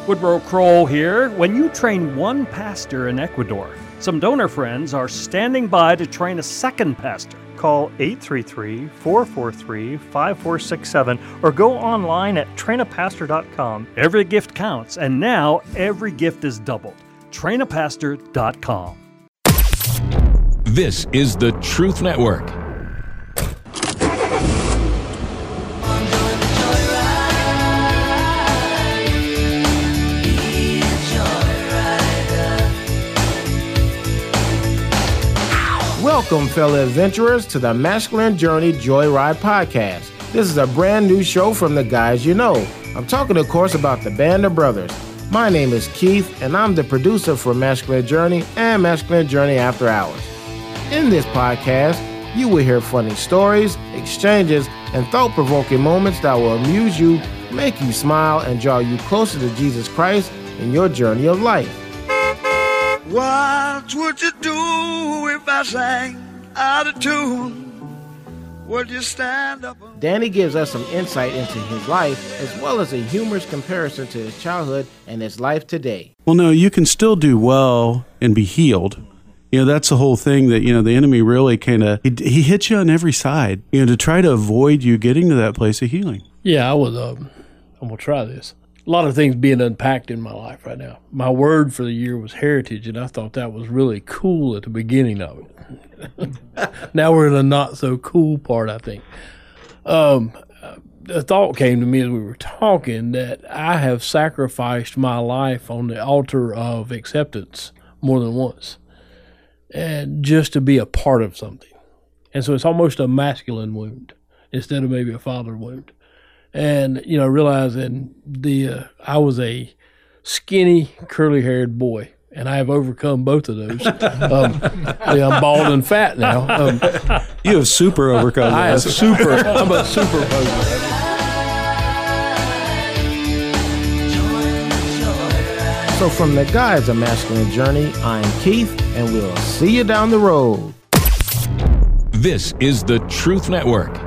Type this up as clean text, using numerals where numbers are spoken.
Woodrow Kroll here. When you train one pastor in Ecuador, some donor friends are standing by to train a second pastor. Call 833-443-5467 or go online at trainapastor.com. Every gift counts, and now every gift is doubled. trainapastor.com. This is the Truth Network. Welcome, fellow adventurers, to the Masculine Journey Joyride Podcast. This is a brand new show from the guys you know. I'm talking, of course, about the Band of Brothers. My name is Keith, and I'm the producer for Masculine Journey and Masculine Journey After Hours. In this podcast, you will hear funny stories, exchanges, and thought-provoking moments that will amuse you, make you smile, and draw you closer to Jesus Christ in your journey of life. What would you do if I sang out of tune? Would you stand up? Danny gives us some insight into his life, as well as a humorous comparison to his childhood and his life today. Well, no, you can still do well and be healed. You know, that's the whole thing that, the enemy really he hits you on every side, to try to avoid you getting to that place of healing. Yeah, I'm going to try this. A lot of things being unpacked in my life right now. My word for the year was heritage, and I thought that was really cool at the beginning of it. Now we're in a not so cool part, I think. The thought came to me as we were talking that I have sacrificed my life on the altar of acceptance more than once, and just to be a part of something. And so it's almost a masculine wound instead of maybe a father wound. And, realizing I was a skinny, curly-haired boy, and I have overcome both of those. I'm bald and fat now. You have super overcome I have super. I'm a super poser. So from the guys of Masculine Journey, I'm Keith, and we'll see you down the road. This is the Truth Network.